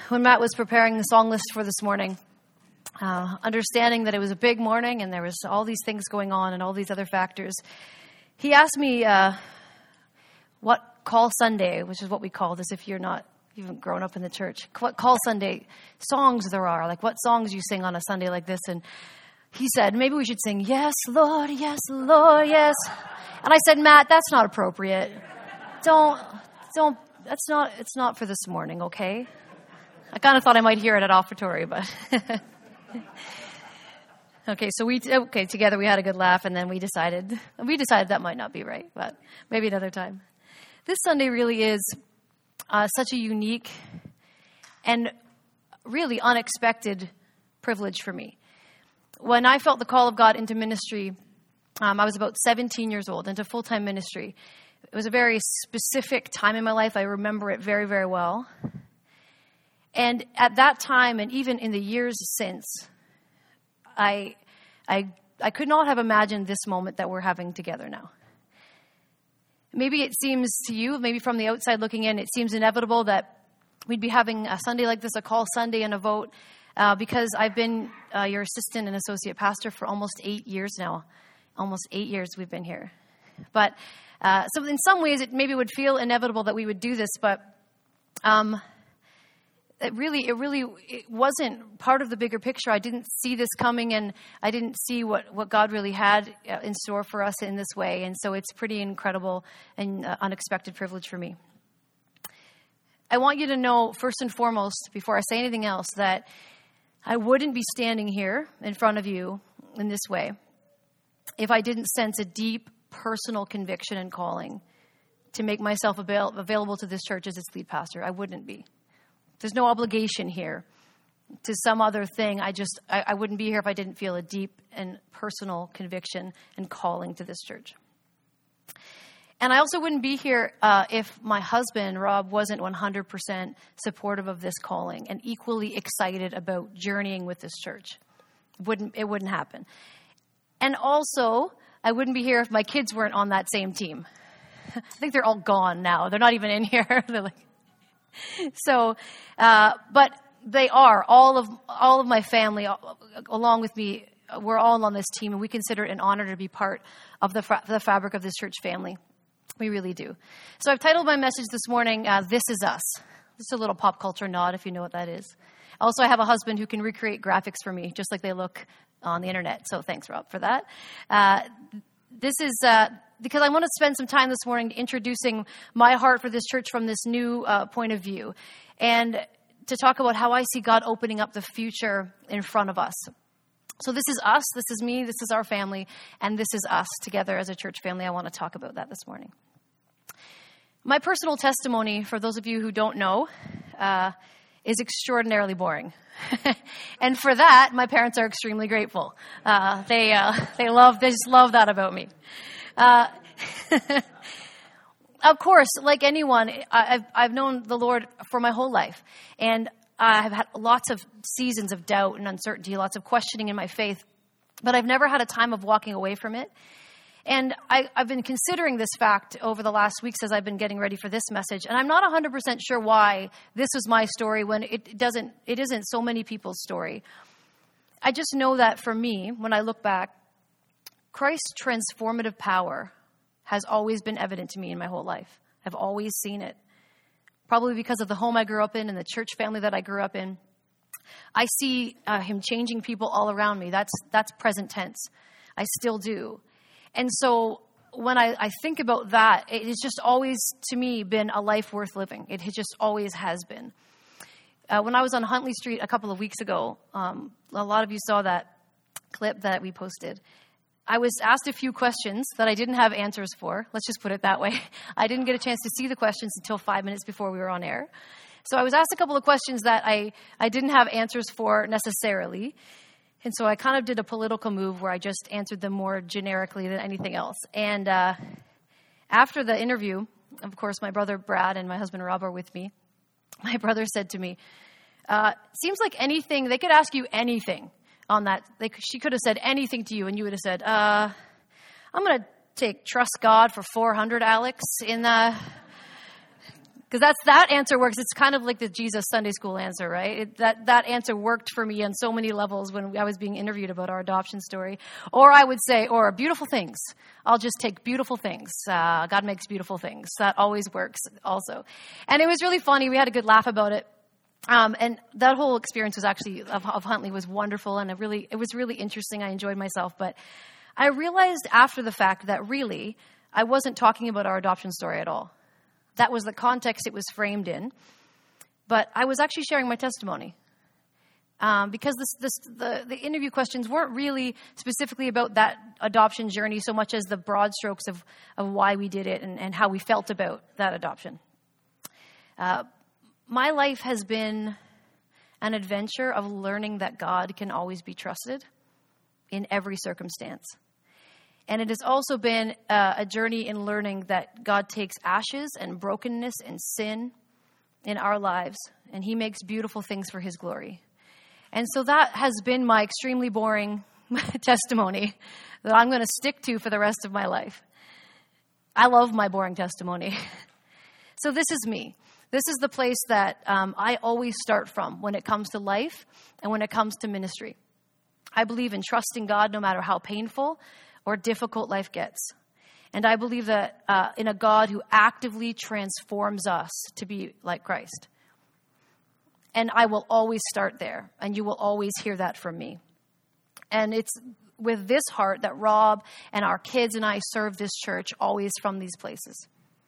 when Matt was preparing the song list for this morning, understanding that it was a big morning and there was all these things going on and all these other factors, he asked me what Call Sunday, which is what we call this if you haven't grown up in the church, what Call Sunday songs there are, like what songs you sing on a Sunday like this. And he said, maybe we should sing, yes, Lord, yes. And I said, Matt, that's not appropriate. It's not for this morning, okay? I kind of thought I might hear it at offertory, but... Okay, so together we had a good laugh, and then we decided that might not be right, but maybe another time. This Sunday really is such a unique and really unexpected privilege for me. When I felt the call of God into ministry, I was about 17 years old, into full-time ministry. It was a very specific time in my life. I remember it very, very well. And at that time, and even in the years since, I could not have imagined this moment that we're having together now. Maybe it seems to you, maybe from the outside looking in, it seems inevitable that we'd be having a Sunday like this, a Call Sunday and a vote, because I've been your assistant and associate pastor for almost 8 years now. Almost 8 years we've been here. But so in some ways, it maybe would feel inevitable that we would do this, but it wasn't part of the bigger picture. I didn't see this coming, and I didn't see what God really had in store for us in this way. And so it's pretty incredible and unexpected privilege for me. I want you to know, first and foremost, before I say anything else, that I wouldn't be standing here in front of you in this way if I didn't sense a deep personal conviction and calling to make myself available to this church as its lead pastor. I wouldn't be. There's no obligation here to some other thing. I wouldn't be here if I didn't feel a deep and personal conviction and calling to this church. And I also wouldn't be here if my husband, Rob, wasn't 100% supportive of this calling and equally excited about journeying with this church. It wouldn't happen. And also, I wouldn't be here if my kids weren't on that same team. I think they're all gone now. They're not even in here. They're like... So, but they are, all of my family, along with me, we're all on this team, and we consider it an honor to be part of the fabric of this church family. We really do. So I've titled my message this morning, This Is Us. Just a little pop culture nod, if you know what that is. Also, I have a husband who can recreate graphics for me, just like they look on the internet. So thanks, Rob, for that. This is... because I want to spend some time this morning introducing my heart for this church from this new point of view, and to talk about how I see God opening up the future in front of us. So this is us, this is me, this is our family, and this is us together as a church family. I want to talk about that this morning. My personal testimony, for those of you who don't know, is extraordinarily boring. And for that, my parents are extremely grateful. They just love that about me. Of course, like anyone, I've known the Lord for my whole life, and I've had lots of seasons of doubt and uncertainty, lots of questioning in my faith, but I've never had a time of walking away from it. And I've been considering this fact over the last weeks as I've been getting ready for this message, and I'm not 100% sure why this was my story when it isn't so many people's story. I just know that for me, when I look back, Christ's transformative power has always been evident to me in my whole life. I've always seen it. Probably because of the home I grew up in and the church family that I grew up in. I see him changing people all around me. That's present tense. I still do. And so when I think about that, it has just always, to me, been a life worth living. It just always has been. When I was on Huntley Street a couple of weeks ago, a lot of you saw that clip that we posted. I was asked a few questions that I didn't have answers for. Let's just put it that way. I didn't get a chance to see the questions until 5 minutes before we were on air. So I was asked a couple of questions that I didn't have answers for necessarily. And so I kind of did a political move where I just answered them more generically than anything else. And after the interview, of course, my brother Brad and my husband Rob are with me. My brother said to me, seems like anything, they could ask you anything on that. She could have said anything to you, and you would have said, I'm going to trust God for 400, Alex, in the... Because that answer works. It's kind of like the Jesus Sunday school answer, right? That answer worked for me on so many levels when I was being interviewed about our adoption story. Or I would say, or beautiful things. I'll just take beautiful things. God makes beautiful things. That always works also. And it was really funny. We had a good laugh about it. And that whole experience was actually of Huntley was wonderful, and it was really interesting. I enjoyed myself. But I realized after the fact that really I wasn't talking about our adoption story at all. That was the context it was framed in. But I was actually sharing my testimony. Because the interview questions weren't really specifically about that adoption journey so much as the broad strokes of why we did it and how we felt about that adoption. My life has been an adventure of learning that God can always be trusted in every circumstance. And it has also been a journey in learning that God takes ashes and brokenness and sin in our lives, and he makes beautiful things for his glory. And so that has been my extremely boring testimony that I'm going to stick to for the rest of my life. I love my boring testimony. So this is me. This is the place that I always start from when it comes to life and when it comes to ministry. I believe in trusting God no matter how painful or difficult life gets. And I believe that in a God who actively transforms us to be like Christ. And I will always start there, and you will always hear that from me. And it's with this heart that Rob and our kids and I serve this church always from these places.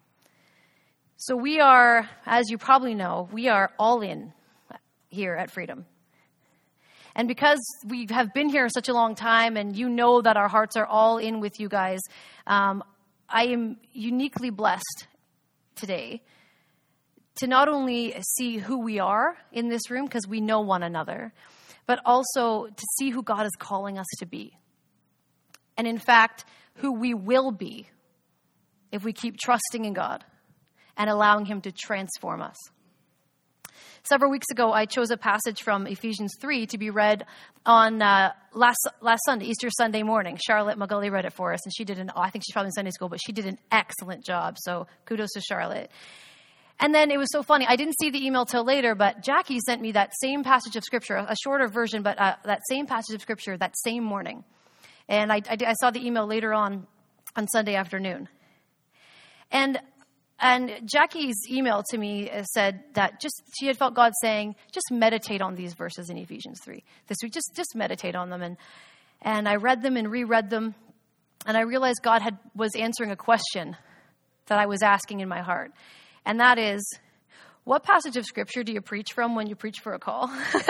So we are, as you probably know, we are all in here at Freedom. And because we have been here such a long time, and you know that our hearts are all in with you guys, I am uniquely blessed today to not only see who we are in this room, because we know one another, but also to see who God is calling us to be. And in fact, who we will be if we keep trusting in God and allowing him to transform us. Several weeks ago, I chose a passage from Ephesians 3 to be read on last Sunday, Easter Sunday morning. Charlotte McGully read it for us, and she did I think she's probably in Sunday school, but she did an excellent job. So kudos to Charlotte. And then it was so funny. I didn't see the email till later, but Jackie sent me that same passage of Scripture, a shorter version, but that same passage of Scripture that same morning. And I saw the email later on Sunday afternoon. And Jackie's email to me said that she had felt God saying, just meditate on these verses in Ephesians 3. This week, just meditate on them. And I read them and reread them. And I realized God was answering a question that I was asking in my heart. And that is, what passage of Scripture do you preach from when you preach for a call?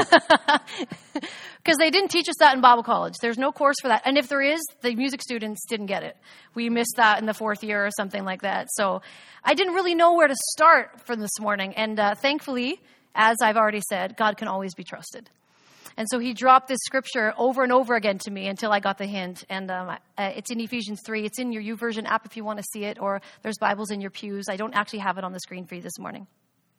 Because they didn't teach us that in Bible college. There's no course for that. And if there is, the music students didn't get it. We missed that in the 4th year or something like that. So I didn't really know where to start for this morning. And thankfully, as I've already said, God can always be trusted. And so he dropped this scripture over and over again to me until I got the hint. And it's in Ephesians 3. It's in your YouVersion app if you want to see it, or there's Bibles in your pews. I don't actually have it on the screen for you this morning.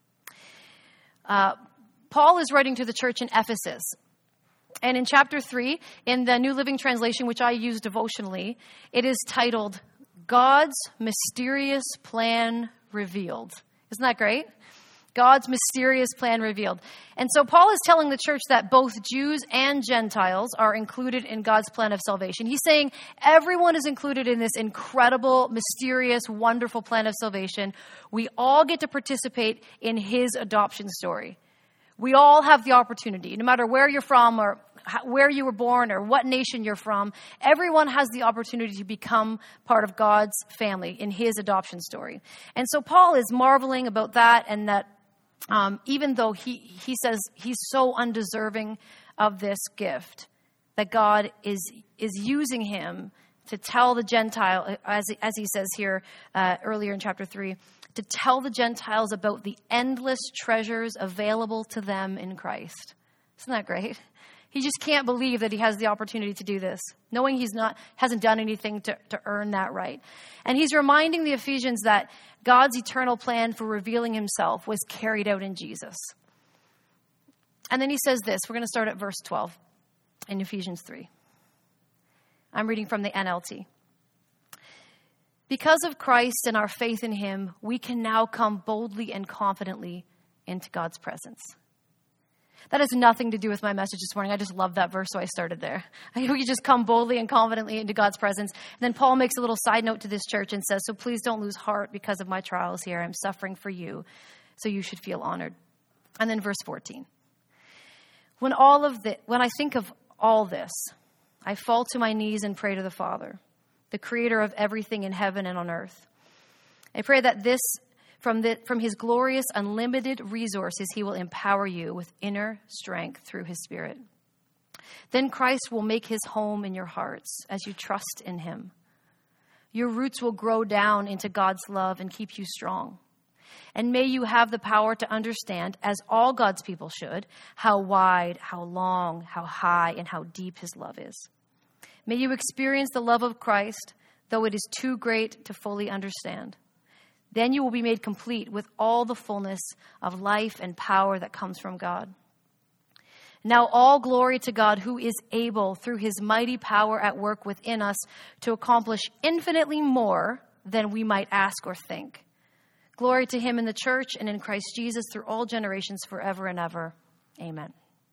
Paul is writing to the church in Ephesus. And in chapter 3, in the New Living Translation, which I use devotionally, it is titled, God's Mysterious Plan Revealed. Isn't that great? God's mysterious plan revealed. And so Paul is telling the church that both Jews and Gentiles are included in God's plan of salvation. He's saying everyone is included in this incredible, mysterious, wonderful plan of salvation. We all get to participate in his adoption story. We all have the opportunity, no matter where you're from or where you were born or what nation you're from, everyone has the opportunity to become part of God's family in his adoption story. And so Paul is marveling about that, and that even though he says he's so undeserving of this gift, that God is using him to tell the Gentile, as he says here earlier in chapter 3, to tell the Gentiles about the endless treasures available to them in Christ. Isn't that great? He just can't believe that he has the opportunity to do this, knowing hasn't done anything to earn that right. And he's reminding the Ephesians that God's eternal plan for revealing himself was carried out in Jesus. And then he says this. We're going to start at verse 12 in Ephesians 3. I'm reading from the NLT. Because of Christ and our faith in him, we can now come boldly and confidently into God's presence. That has nothing to do with my message this morning. I just love that verse, so I started there. We just come boldly and confidently into God's presence. And then Paul makes a little side note to this church and says, so please don't lose heart because of my trials here. I'm suffering for you, so you should feel honored. And then verse 14. When I think of all this, I fall to my knees and pray to the Father, the creator of everything in heaven and on earth. I pray that from his glorious, unlimited resources, he will empower you with inner strength through his Spirit. Then Christ will make his home in your hearts as you trust in him. Your roots will grow down into God's love and keep you strong. And may you have the power to understand, as all God's people should, how wide, how long, how high, and how deep his love is. May you experience the love of Christ, though it is too great to fully understand. Then you will be made complete with all the fullness of life and power that comes from God. Now all glory to God, who is able, through his mighty power at work within us, to accomplish infinitely more than we might ask or think. Glory to him in the church and in Christ Jesus through all generations forever and ever. Amen.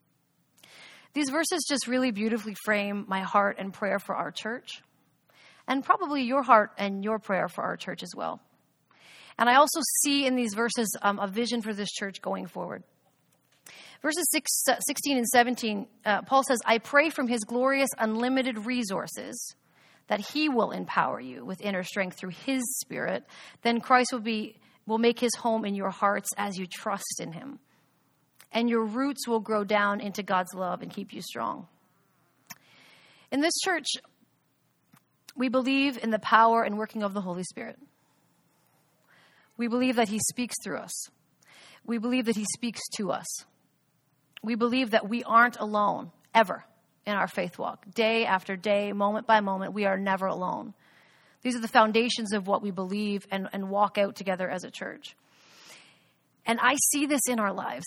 These verses just really beautifully frame my heart and prayer for our church, and probably your heart and your prayer for our church as well. And I also see in these verses a vision for this church going forward. Verses 16 and 17, Paul says, I pray from his glorious, unlimited resources that he will empower you with inner strength through his Spirit. Then Christ will make his home in your hearts as you trust in him. And your roots will grow down into God's love and keep you strong. In this church, we believe in the power and working of the Holy Spirit. We believe that he speaks through us. We believe that he speaks to us. We believe that we aren't alone, ever, in our faith walk. Day after day, moment by moment, we are never alone. These are the foundations of what we believe and walk out together as a church. And I see this in our lives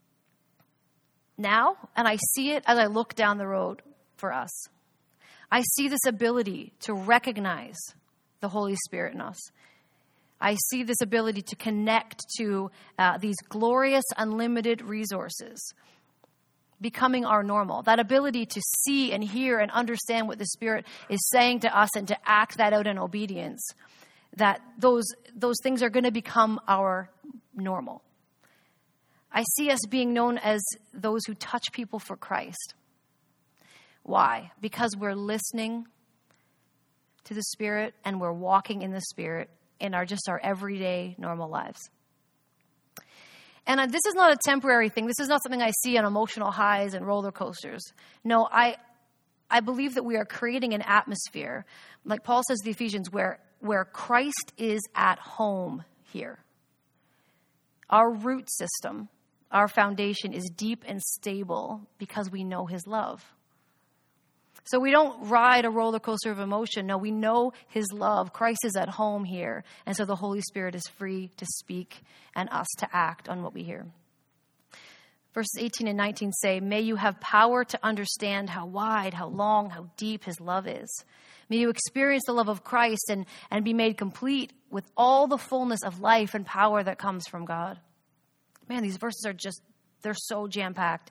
now, and I see it as I look down the road for us. I see this ability to recognize the Holy Spirit in us. I see this ability to connect to these glorious, unlimited resources becoming our normal. That ability to see and hear and understand what the Spirit is saying to us and to act that out in obedience, that those things are going to become our normal. I see us being known as those who touch people for Christ. Why? Because we're listening to the Spirit and we're walking in the Spirit in our everyday normal lives. And this is not a temporary thing. This is not something I see on emotional highs and roller coasters. No, I believe that we are creating an atmosphere, like Paul says to the Ephesians, where Christ is at home here. Our root system, our foundation is deep and stable because we know his love. So we don't ride a roller coaster of emotion. No, we know his love. Christ is at home here. And so the Holy Spirit is free to speak and us to act on what we hear. Verses 18 and 19 say, may you have power to understand how wide, how long, how deep his love is. May you experience the love of Christ and be made complete with all the fullness of life and power that comes from God. Man, these verses they're so jam-packed.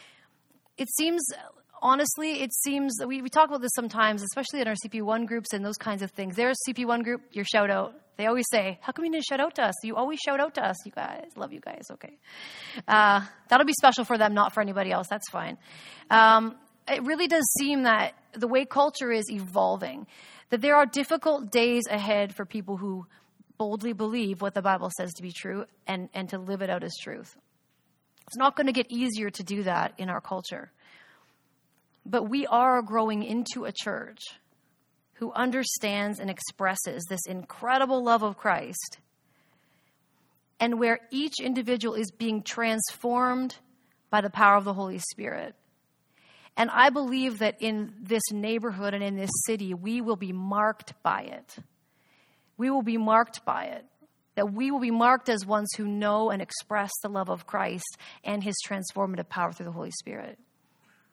Honestly, it seems that we talk about this sometimes, especially in our CP1 groups and those kinds of things. There's CP1 group, your shout out. They always say, how come you didn't shout out to us? You always shout out to us, you guys. Love you guys, okay. That'll be special for them, not for anybody else. That's fine. It really does seem that the way culture is evolving, that there are difficult days ahead for people who boldly believe what the Bible says to be true and to live it out as truth. It's not going to get easier to do that in our culture. But we are growing into a church who understands and expresses this incredible love of Christ, and where each individual is being transformed by the power of the Holy Spirit. And I believe that in this neighborhood and in this city, we will be marked by it. We will be marked by it. That we will be marked as ones who know and express the love of Christ and his transformative power through the Holy Spirit.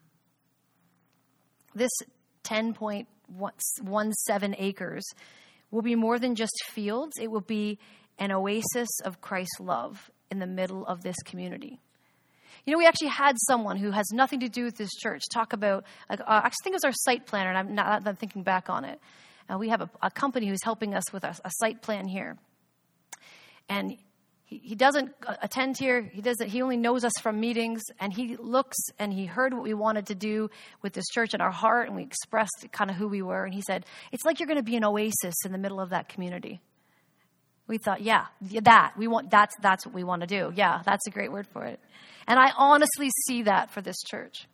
This 10.17 acres will be more than just fields. It will be an oasis of Christ's love in the middle of this community. You know, we actually had someone who has nothing to do with this church talk about, I actually think it was our site planner, and I'm thinking back on it. We have a company who's helping us with a site plan here. And he doesn't attend here. He only knows us from meetings, and he looks and he heard what we wanted to do with this church in our heart, and we expressed kind of who we were. And he said, it's like you're going to be an oasis in the middle of that community. We thought, that's what we want to do. Yeah, that's a great word for it. And I honestly see that for this church.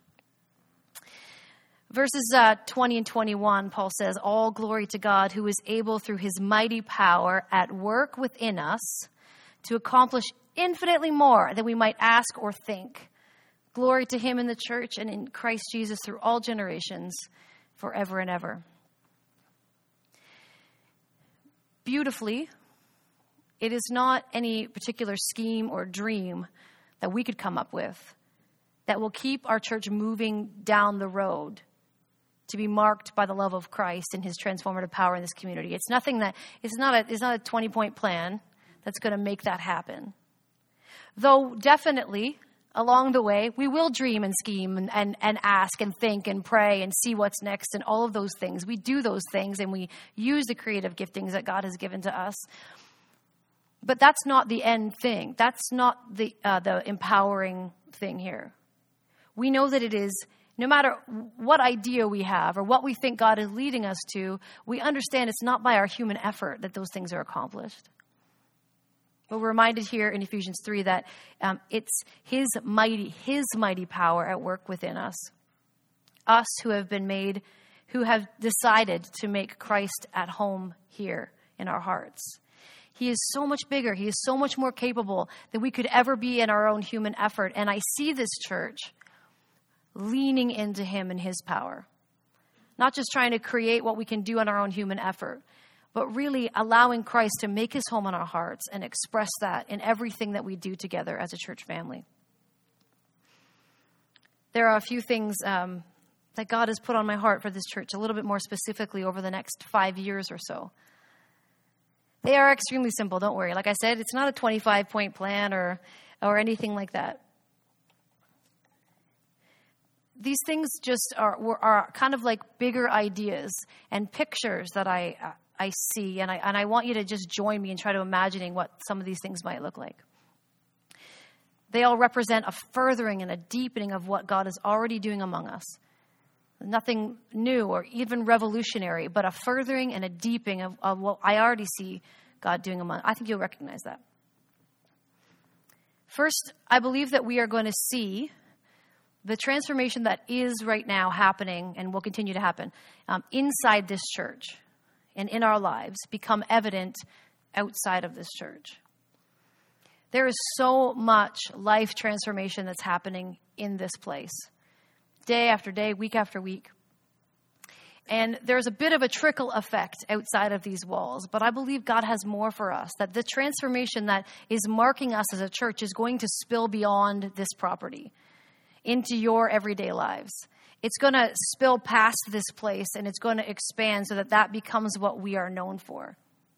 Verses 20 and 21, Paul says, all glory to God who is able through his mighty power at work within us to accomplish infinitely more than we might ask or think. Glory to him in the church and in Christ Jesus through all generations, forever and ever. Beautifully, it is not any particular scheme or dream that we could come up with that will keep our church moving down the road to be marked by the love of Christ and his transformative power in this community. It's not a 20-point plan that's going to make that happen. Though definitely along the way, we will dream and scheme and ask and think and pray and see what's next and all of those things. We do those things and we use the creative giftings that God has given to us. But that's not the end thing. That's not the empowering thing here. We know that it is, no matter what idea we have or what we think God is leading us to, we understand it's not by our human effort that those things are accomplished. But we're reminded here in Ephesians 3 that it's his mighty power at work within us. Us who have decided to make Christ at home here in our hearts. He is so much bigger. He is so much more capable than we could ever be in our own human effort. And I see this church leaning into him and his power. Not just trying to create what we can do on our own human effort, but really allowing Christ to make his home in our hearts and express that in everything that we do together as a church family. There are a few things that God has put on my heart for this church, a little bit more specifically over the next 5 years or so. They are extremely simple, don't worry. Like I said, it's not a 25-point plan or anything like that. These things just are kind of like bigger ideas and pictures that I see, and I want you to just join me and try to imagining what some of these things might look like. They all represent a furthering and a deepening of what God is already doing among us. Nothing new or even revolutionary, but a furthering and a deepening of what I already see God doing among us. I think you'll recognize that. First, I believe that we are going to see the transformation that is right now happening and will continue to happen inside this church and in our lives become evident outside of this church. There is so much life transformation that's happening in this place. Day after day, week after week. And there's a bit of a trickle effect outside of these walls, but I believe God has more for us, that the transformation that is marking us as a church is going to spill beyond this property into your everyday lives. It's going to spill past this place and it's going to expand so that becomes what we are known for.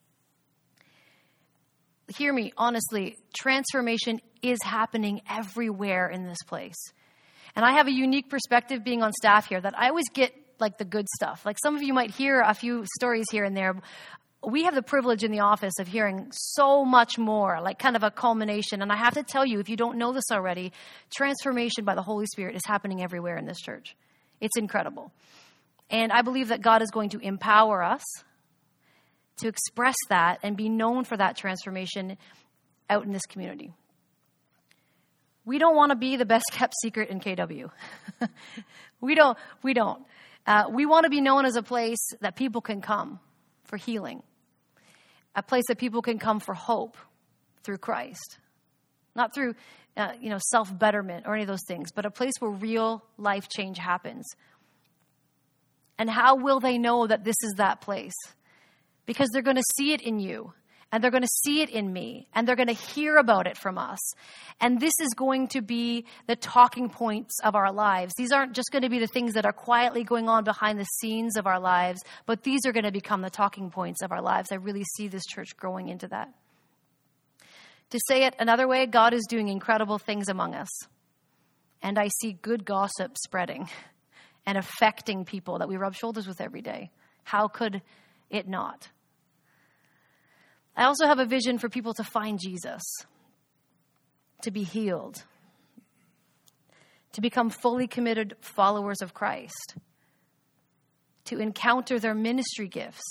Hear me, honestly, transformation is happening everywhere in this place. And I have a unique perspective being on staff here that I always get like the good stuff. Like some of you might hear a few stories here and there. We have the privilege in the office of hearing so much more, like kind of a culmination. And I have to tell you, if you don't know this already, transformation by the Holy Spirit is happening everywhere in this church. It's incredible. And I believe that God is going to empower us to express that and be known for that transformation out in this community. We don't want to be the best kept secret in KW. We don't. We want to be known as a place that people can come for healing. A place that people can come for hope through Christ. Not through, self-betterment or any of those things, but a place where real life change happens. And how will they know that this is that place? Because they're going to see it in you. And they're going to see it in me, and they're going to hear about it from us. And this is going to be the talking points of our lives. These aren't just going to be the things that are quietly going on behind the scenes of our lives, but these are going to become the talking points of our lives. I really see this church growing into that. To say it another way, God is doing incredible things among us. And I see good gossip spreading and affecting people that we rub shoulders with every day. How could it not? I also have a vision for people to find Jesus, to be healed, to become fully committed followers of Christ, to encounter their ministry gifts,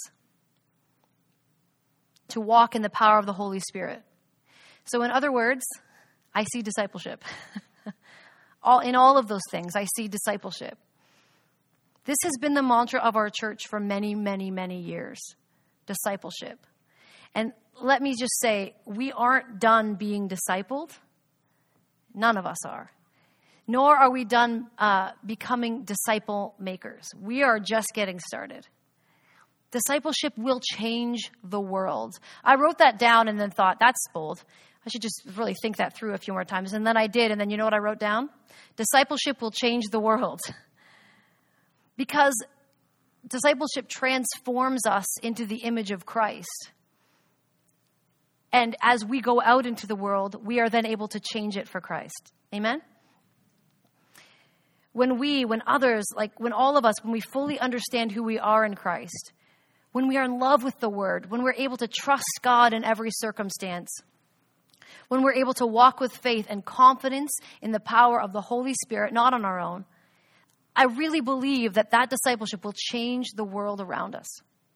to walk in the power of the Holy Spirit. So in other words, I see discipleship. In all of those things, I see discipleship. This has been the mantra of our church for many, many, many years, discipleship. And let me just say, we aren't done being discipled. None of us are. Nor are we done becoming disciple makers. We are just getting started. Discipleship will change the world. I wrote that down and then thought, that's bold. I should just really think that through a few more times. And then I did. And then you know what I wrote down? Discipleship will change the world. Because discipleship transforms us into the image of Christ. And as we go out into the world, we are then able to change it for Christ. Amen? When others, when all of us, when we fully understand who we are in Christ, when we are in love with the Word, when we're able to trust God in every circumstance, when we're able to walk with faith and confidence in the power of the Holy Spirit, not on our own, I really believe that discipleship will change the world around us.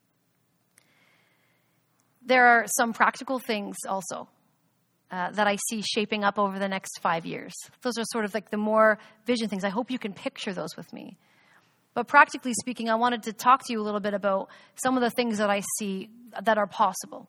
There are some practical things also that I see shaping up over the next 5 years. Those are sort of like the more vision things. I hope you can picture those with me. But practically speaking, I wanted to talk to you a little bit about some of the things that I see that are possible.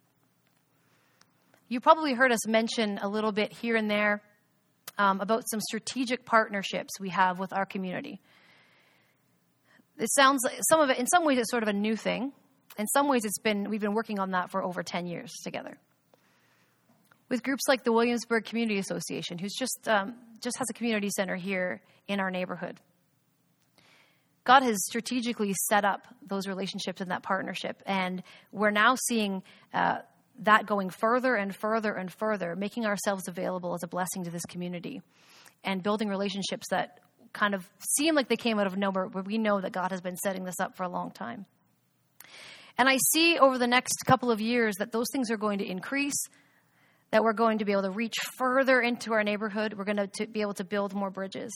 You probably heard us mention a little bit here and there about some strategic partnerships we have with our community. It sounds like in some ways it's sort of a new thing. In some ways we've been working on that for over 10 years together. With groups like the Williamsburg Community Association, who's just has a community center here in our neighborhood. God has strategically set up those relationships and that partnership, and we're now seeing that going further and further and further, making ourselves available as a blessing to this community and building relationships that kind of seem like they came out of nowhere, but we know that God has been setting this up for a long time. And I see over the next couple of years that those things are going to increase, that we're going to be able to reach further into our neighborhood. We're going to be able to build more bridges.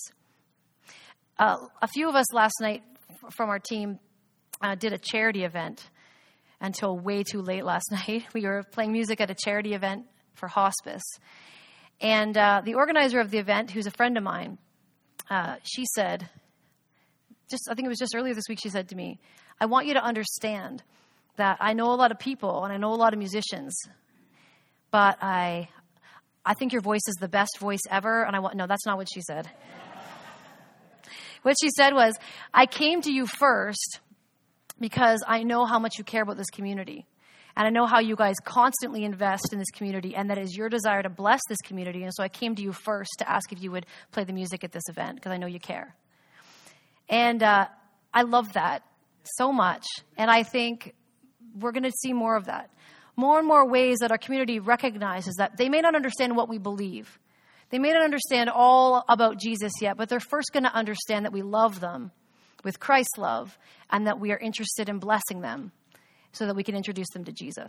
A few of us last night from our team did a charity event until way too late last night. We were playing music at a charity event for hospice. And the organizer of the event, who's a friend of mine, she said, I think it was just earlier this week, she said to me, I want you to understand that I know a lot of people and I know a lot of musicians, but I think your voice is the best voice ever. And no, that's not what she said. What she said was, I came to you first because I know how much you care about this community. And I know how you guys constantly invest in this community, and that is your desire to bless this community. And so I came to you first to ask if you would play the music at this event, because I know you care. And I love that so much. And I think we're going to see more of that. More and more ways that our community recognizes that they may not understand what we believe. They may not understand all about Jesus yet, but they're first going to understand that we love them with Christ's love, and that we are interested in blessing them so that we can introduce them to Jesus.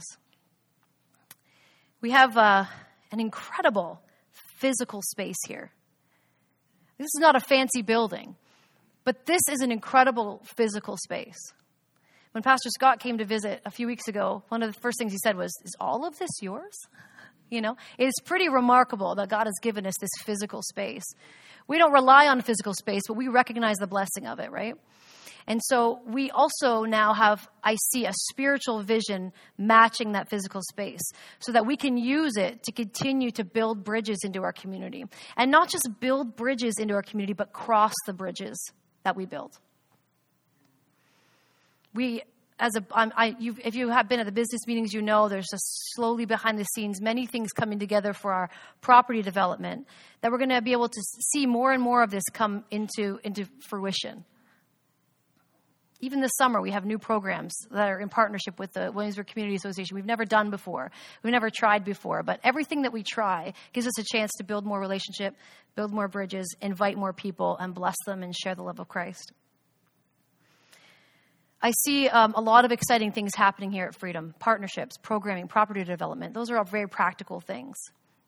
We have an incredible physical space here. This is not a fancy building, but this is an incredible physical space. When Pastor Scott came to visit a few weeks ago, one of the first things he said was, is all of this yours? You know, it's pretty remarkable that God has given us this physical space. We don't rely on physical space, but we recognize the blessing of it, right? And so we also now have, I see, a spiritual vision matching that physical space so that we can use it to continue to build bridges into our community. And not just build bridges into our community, but cross the bridges that we build. if you have been at the business meetings, you know there's just slowly behind the scenes many things coming together for our property development that we're going to be able to see more and more of this come into fruition. Even this summer, we have new programs that are in partnership with the Williamsburg Community Association. We've never done before. We've never tried before. But everything that we try gives us a chance to build more relationship, build more bridges, invite more people, and bless them and share the love of Christ. I see a lot of exciting things happening here at Freedom. Partnerships, programming, property development. Those are all very practical things.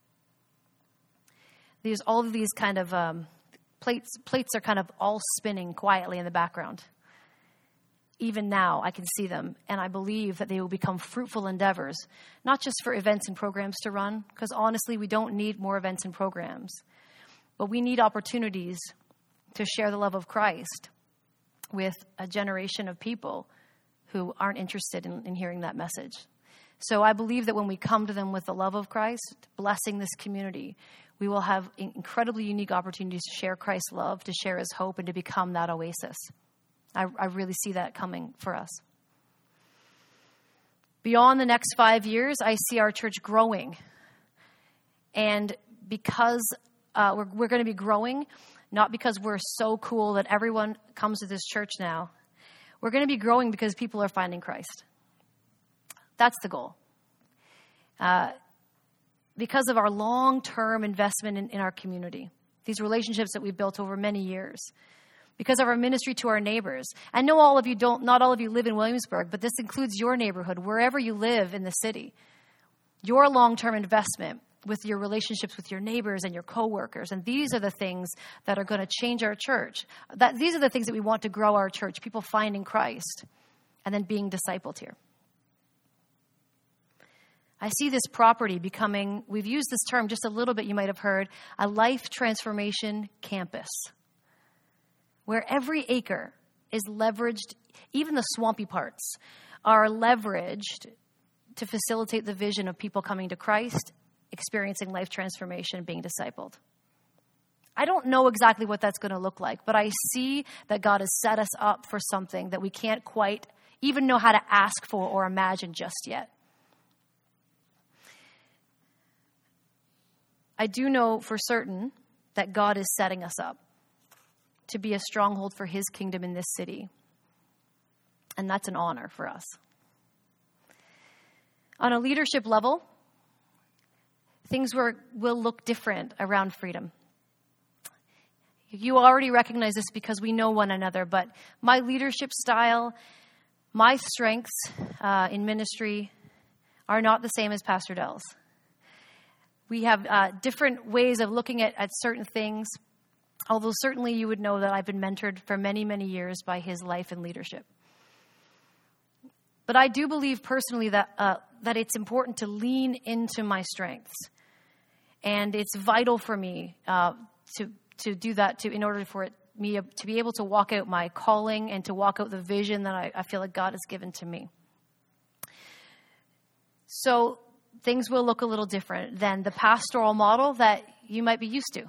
All of these kind of plates are kind of all spinning quietly in the background. Even now, I can see them, and I believe that they will become fruitful endeavors, not just for events and programs to run, because honestly, we don't need more events and programs, but we need opportunities to share the love of Christ with a generation of people who aren't interested in hearing that message. So I believe that when we come to them with the love of Christ, blessing this community, we will have incredibly unique opportunities to share Christ's love, to share his hope, and to become that oasis. I really see that coming for us. Beyond the next 5 years, I see our church growing. And because we're going to be growing, not because we're so cool that everyone comes to this church now. We're going to be growing because people are finding Christ. That's the goal. Because of our long-term investment in our community, these relationships that we've built over many years, because of our ministry to our neighbors. I know not all of you live in Williamsburg, but this includes your neighborhood, wherever you live in the city. Your long-term investment with your relationships with your neighbors and your coworkers. And these are the things that are going to change our church. These are the things that we want to grow our church, people finding Christ and then being discipled here. I see this property becoming, we've used this term just a little bit, you might have heard, a life transformation campus, where every acre is leveraged, even the swampy parts are leveraged to facilitate the vision of people coming to Christ, experiencing life transformation, being discipled. I don't know exactly what that's going to look like, but I see that God has set us up for something that we can't quite even know how to ask for or imagine just yet. I do know for certain that God is setting us up to be a stronghold for his kingdom in this city. And that's an honor for us. On a leadership level, things will look different around Freedom. You already recognize this because we know one another, but my leadership style, my strengths in ministry are not the same as Pastor Dell's. We have different ways of looking at certain things, although certainly you would know that I've been mentored for many, many years by his life and leadership. But I do believe personally that it's important to lean into my strengths. And it's vital for me to do that in order for me to be able to walk out my calling and to walk out the vision that I feel like God has given to me. So things will look a little different than the pastoral model that you might be used to.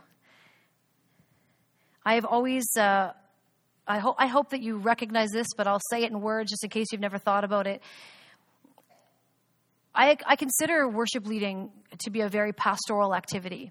I have always, I hope that you recognize this, but I'll say it in words just in case you've never thought about it. I consider worship leading to be a very pastoral activity.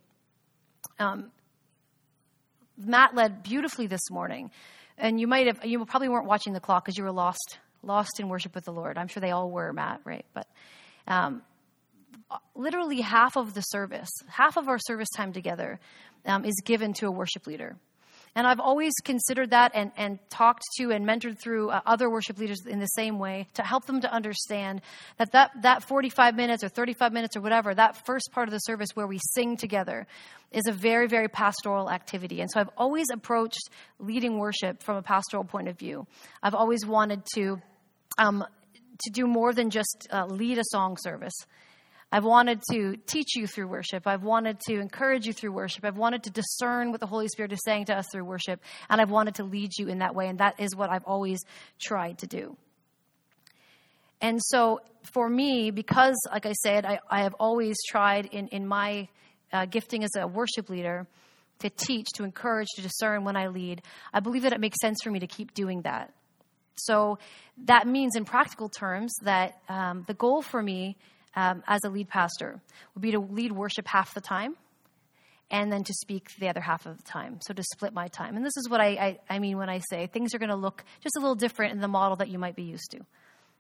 Matt led beautifully this morning, and you probably weren't watching the clock because you were lost in worship with the Lord. I'm sure they all were, Matt, right? But literally half of our service time together is given to a worship leader. And I've always considered that and talked to and mentored through other worship leaders in the same way to help them to understand that 45 minutes or 35 minutes or whatever, that first part of the service where we sing together is a very, very pastoral activity. And so I've always approached leading worship from a pastoral point of view. I've always wanted to do more than just lead a song service. I've wanted to teach you through worship. I've wanted to encourage you through worship. I've wanted to discern what the Holy Spirit is saying to us through worship. And I've wanted to lead you in that way. And that is what I've always tried to do. And so for me, because, like I said, I have always tried in my gifting as a worship leader to teach, to encourage, to discern when I lead, I believe that it makes sense for me to keep doing that. So that means in practical terms that the goal for me as a lead pastor would be to lead worship half the time and then to speak the other half of the time. So to split my time. And this is what I mean when I say things are going to look just a little different in the model that you might be used to.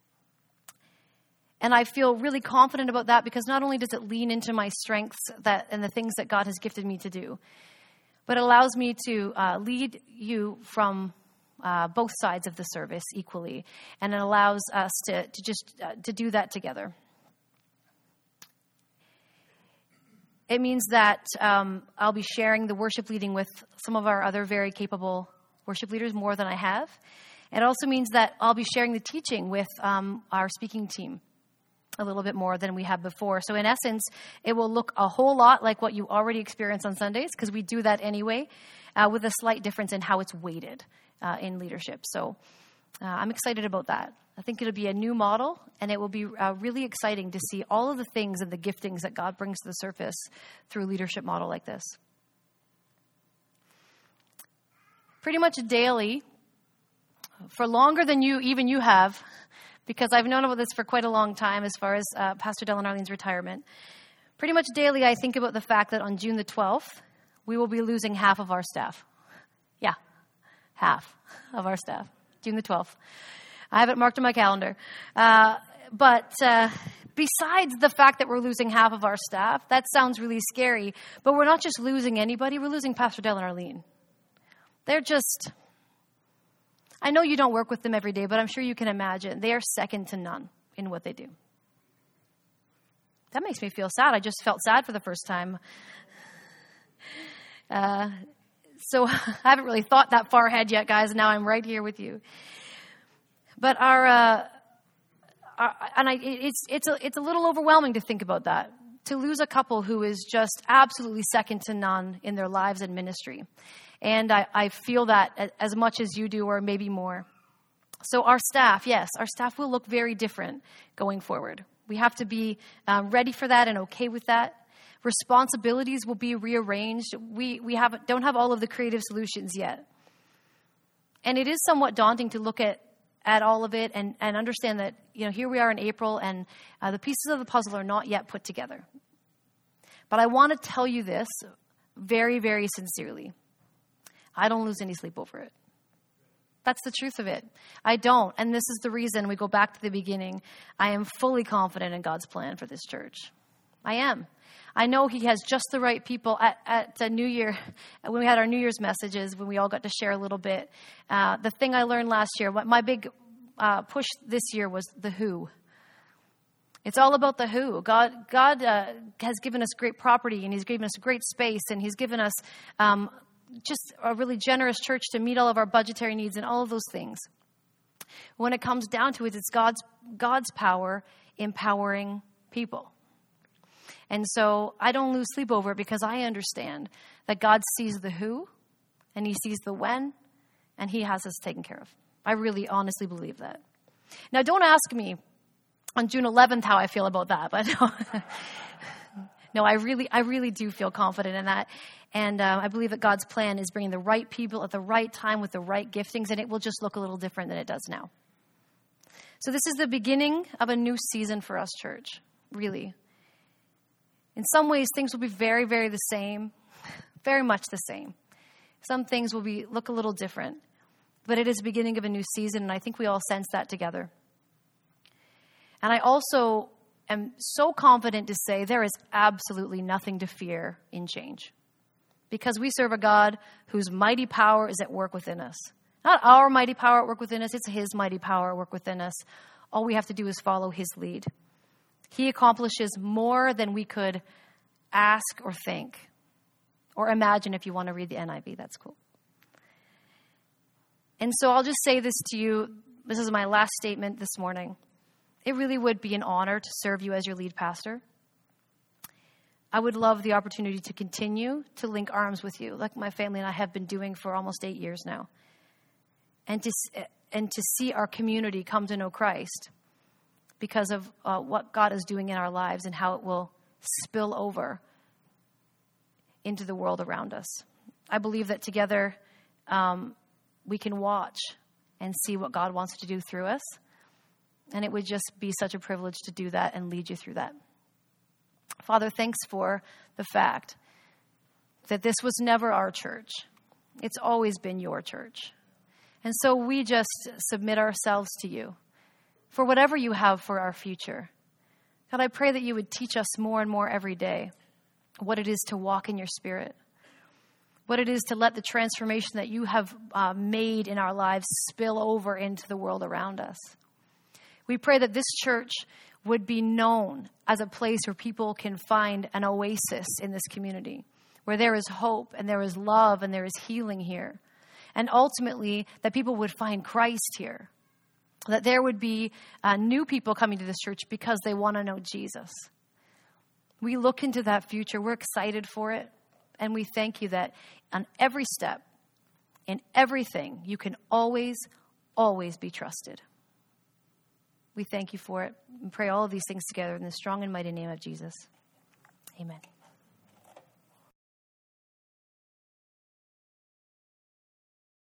And I feel really confident about that because not only does it lean into my strengths and the things that God has gifted me to do, but it allows me to lead you from both sides of the service equally, and it allows us to do that together. It means that I'll be sharing the worship leading with some of our other very capable worship leaders more than I have. It also means that I'll be sharing the teaching with our speaking team a little bit more than we have before. So in essence, it will look a whole lot like what you already experience on Sundays, because we do that anyway, with a slight difference in how it's weighted in leadership. So I'm excited about that. I think it'll be a new model, and it will be really exciting to see all of the things and the giftings that God brings to the surface through a leadership model like this. Pretty much daily, for longer than you have, because I've known about this for quite a long time as far as Pastor Dell and Arlene's retirement. Pretty much daily, I think about the fact that on June the 12th, we will be losing half of our staff. Yeah, half of our staff. June the 12th. I have it marked on my calendar. But besides the fact that we're losing half of our staff, that sounds really scary. But we're not just losing anybody. We're losing Pastor Dell and Arlene. They're just... I know you don't work with them every day, but I'm sure you can imagine. They are second to none in what they do. That makes me feel sad. I just felt sad for the first time. So I haven't really thought that far ahead yet, guys. Now I'm right here with you. But it's a little overwhelming to think about that. To lose a couple who is just absolutely second to none in their lives and ministry. And I feel that as much as you do, or maybe more. So our staff will look very different going forward. We have to be ready for that and okay with that. Responsibilities will be rearranged. We don't have all of the creative solutions yet. And it is somewhat daunting to look at all of it and understand that, here we are in April and the pieces of the puzzle are not yet put together. But I want to tell you this very, very sincerely. I don't lose any sleep over it. That's the truth of it. I don't. And this is the reason we go back to the beginning. I am fully confident in God's plan for this church. I am. I know he has just the right people at New Year. When we had our New Year's messages, when we all got to share a little bit, the thing I learned last year, my big push this year was the who. It's all about the who. God has given us great property, and he's given us great space, and he's given us just a really generous church to meet all of our budgetary needs and all of those things. When it comes down to it, it's God's power empowering people. And so I don't lose sleep over it because I understand that God sees the who and he sees the when, and he has us taken care of. I really honestly believe that. Now, don't ask me on June 11th how I feel about that, but no, I really do feel confident in that. And I believe that God's plan is bringing the right people at the right time with the right giftings, and it will just look a little different than it does now. So this is the beginning of a new season for us, church, really. In some ways, things will be very, very the same, very much the same. Some things will look a little different, but it is the beginning of a new season, and I think we all sense that together. And I also am so confident to say there is absolutely nothing to fear in change, because we serve a God whose mighty power is at work within us. Not our mighty power at work within us, it's his mighty power at work within us. All we have to do is follow his lead. He accomplishes more than we could ask or think or imagine. If you want to read the NIV, that's cool. And so I'll just say this to you. This is my last statement this morning. It really would be an honor to serve you as your lead pastor. I would love the opportunity to continue to link arms with you, like my family and I have been doing for almost 8 years now. And to see our community come to know Christ because of what God is doing in our lives and how it will spill over into the world around us. I believe that together we can watch and see what God wants to do through us. And it would just be such a privilege to do that and lead you through that. Father, thanks for the fact that this was never our church. It's always been your church. And so we just submit ourselves to you for whatever you have for our future. God, I pray that you would teach us more and more every day what it is to walk in your Spirit, what it is to let the transformation that you have made in our lives spill over into the world around us. We pray that this church would be known as a place where people can find an oasis in this community, where there is hope and there is love and there is healing here. And ultimately, that people would find Christ here. That there would be new people coming to this church because they want to know Jesus. We look into that future. We're excited for it. And we thank you that on every step, in everything, you can always, always be trusted. We thank you for it. We pray all of these things together in the strong and mighty name of Jesus. Amen.